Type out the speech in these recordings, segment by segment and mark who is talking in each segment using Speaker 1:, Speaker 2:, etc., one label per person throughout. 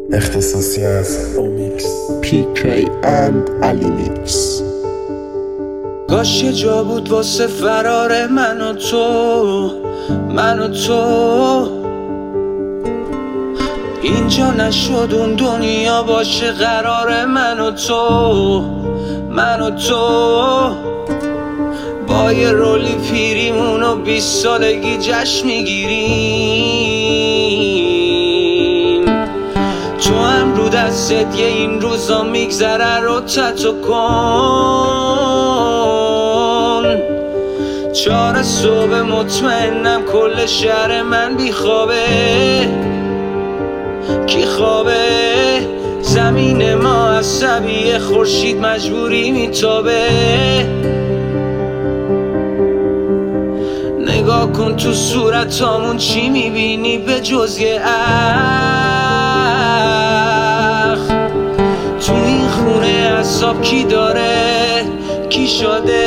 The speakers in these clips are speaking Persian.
Speaker 1: اختصاصی از اومیکس
Speaker 2: PK and Alimex.
Speaker 3: کاش یه جا بود واسه فرار من و تو اینجا نشد اون دنیا باشه قرار من و تو با یه رولی پیریمون و 20 سالگی جشن میگیریم. تو هم رو دستت یه این روزا میگذره رو تتو کن. 4 صبح مطمئنم کل شهر من بیخوابه. کی خوابه؟ زمین ما عصبیه، خورشید مجبوری میتابه. نگاه کن تو صورتامون چی میبینی به جز یه اخ؟ تو این خونه عذاب کی داره؟ کی شده؟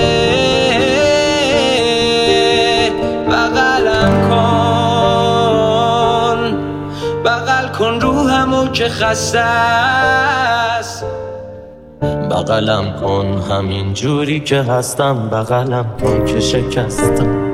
Speaker 3: بغل کن روحمو که خسته است.
Speaker 4: بغلم کن همین جوری که هستم، بغلم کن که شکستم.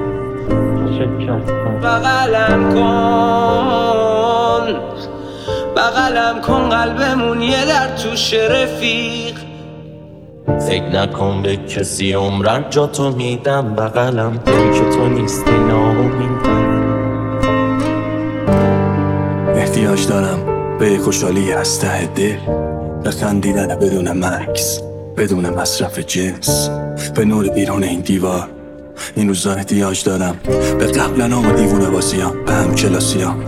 Speaker 3: بغلم کن قلبمون یه در توش رفیق.
Speaker 4: فکر نکن به کسی عمرن جا تو میدم، بغلم کن که تو نیستی ناامید.
Speaker 5: احتیاج دارم به یک خوشحالی از ته دل، به خندیدن بدون مکس، بدون مصرف جنس، به نور بیرون این دیوار. این روزا احتیاج دارم به قبلنام و دیوونه بازیام، به همکلاسیام.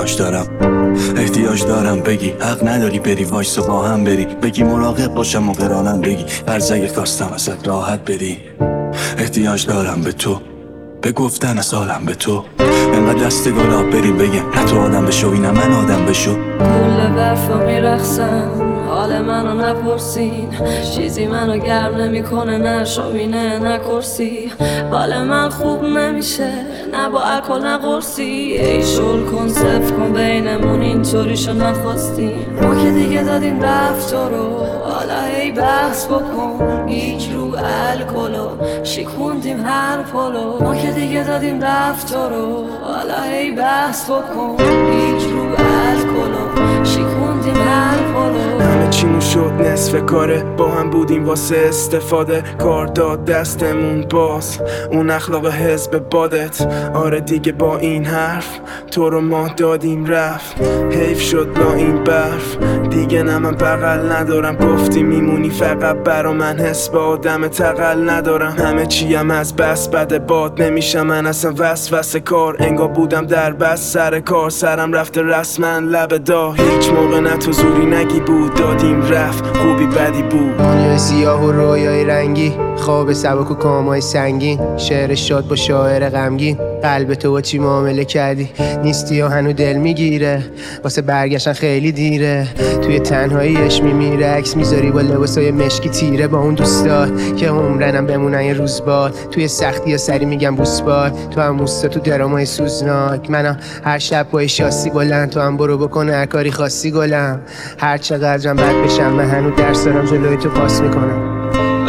Speaker 5: احتیاج دارم بگی حق نداری بری، وایسا با هم بری، بگی مراقب باشم و قرانم بگی هر اگه خواستم ازت راحت بری. احتیاج دارم به تو، به گفتن از حالم به تو، انقدر دست گلاب بریم بگم نه تو آدم بشو نه من آدم بشو.
Speaker 6: کل برفا میرخصن حال منو نپرسین، چیزی منو گرم نمیکنه نه شوینه نه کرسی. حال من خوب نمیشه نه با الکل نه قرصی. ای شل کن صف کن بینمون اینطوریشو نخواستیم. ما که دیگه دادیم رفت رو، حالا هی بحث بکن. یک رو الکلو شکوندیم هر پلو. ما که دیگه دادیم رفت رو، حالا هی بحث بکن. یک رو الکلو شکوندیم هر پلو.
Speaker 7: همه چیمون شد نصف کاره، با هم بودیم واسه استفاده. کار داد دستمون باز اون اخلاق حزب بادت. آره دیگه با این حرف تو رو ما دادیم رفت. حیف شد با این برف دیگه نه من بغل ندارم. گفتی میمونی فقط برا من، حس به آدم تقل ندارم. همه چیم از بس بده باد نمیشم من اصلا وسوسه کار. انگار بودم در بس سر کار، سرم رفته رسما لب دا. هیچ موقع نه تو زوری نگی بود، دادیم رفت خوبی بدی بود.
Speaker 8: دنیای سیاه و رویای رنگی، خواب سبک و کامای سنگین. شعر شاد با شاعر غمگین، قلب تو با چی معامله کردی؟ نیستی و هنو دل میگیره، واسه برگشتن خیلی دیره. توی تنهاییش میمیره، عکس میذاری با لباسای مشکی تیره. با اون دوستات که عمرنم بمونن یه روز باد. توی سختی یا سری میگم بوسباد، تو هم موستا تو درامای سوزناک. منم هر شب با شاسی بلند، تو هم برو بکنه هر کاری خاصی گلم. هر چقدرم بد بشم من هنو درس دارم جلوی تو پاس میکنم.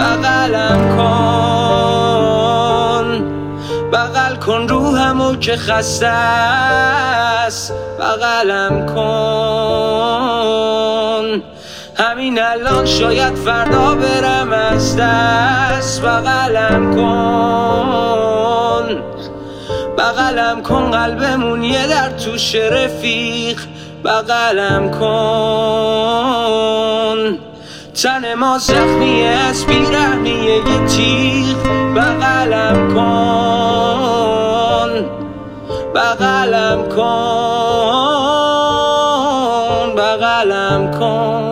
Speaker 3: بغل کن روحمو که خسته است. بغلم کن همین الان شاید فردا برم از دست. بغلم کن قلبمون یه در توش رفیق. بغلم کن تن ما زخمیه از بیرحمیه یه تیغ. بغلم کن